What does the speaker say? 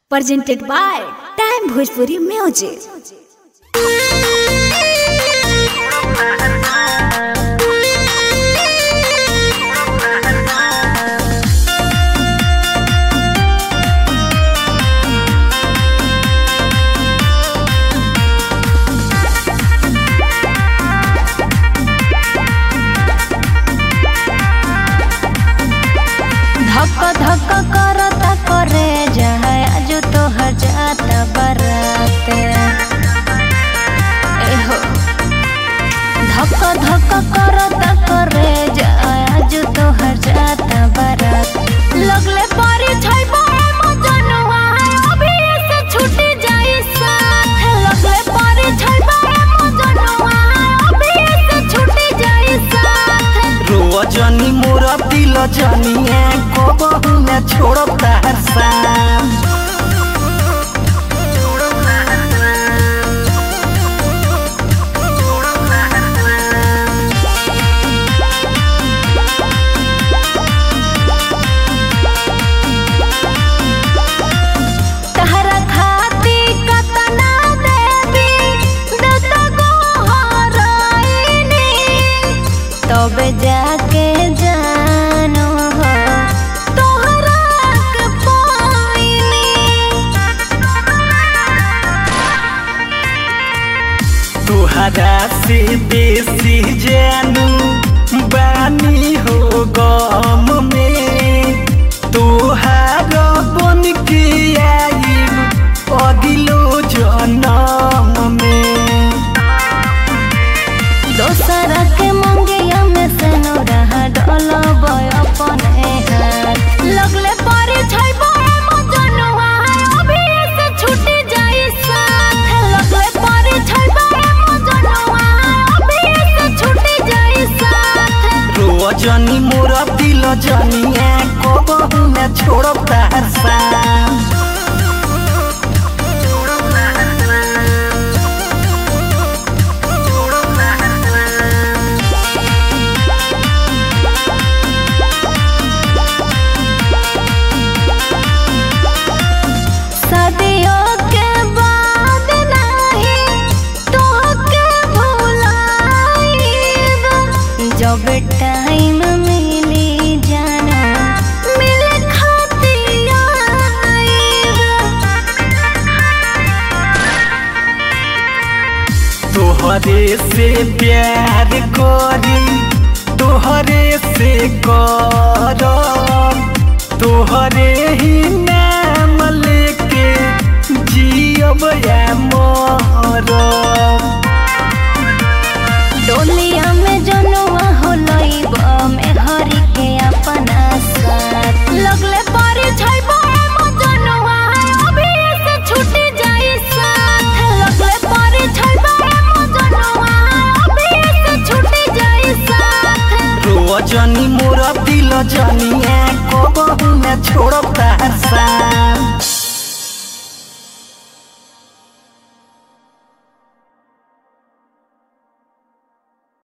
presented by Time Bhojpuri Music. धक धक करता करे जाए आज तो जाता बरात एहो धक धक करता करे जाए आज तो जाता बरात लगले पारी छैबो मजनुआ अभी से छूटी जाई साथ लगले पारी छैबो मजनुआ अभी से छूटी जाई साथ रोजनी मोरा दिल जनिए को बहु में छोड़ो तार साम तहरा खाती कतना देवी दत गो हराइनी तबे जाके जानो हो तोहरा के पाइनी तुहरा से बेसी जानू बानी हो गम में तुहार बन के आई अगिलो जन्म में दोसरा के मंगिया में से न रहा डलब अपने हाथ लगले पारी छैबो मजनुआ अभी से छूटी जाई साथ लगले पारी छैबो मजनुआ अभी से छूटी जाई साथ रोजनी मोरा दिल जनिए को बहु में छोड़ो तार साम सदियों के बाद नहीं तोहके भुलाइब जब टाइम मिली जाना मिले खातिर आइब तोहरे से प्यार करी तोहरे से कर तोहरे ही नाम लेके जियब या मरब डोलिया में जनुआ होलइब में हरि के अपना साथ लगले पारी छैबो मजनुआ अभी से छूटी जाई साथ लगले पारी छैबो मजनुआ अभी से छूटी जाई साथ रोजनी मोरा दिल जनिए को बहु में छोड़ब तार साम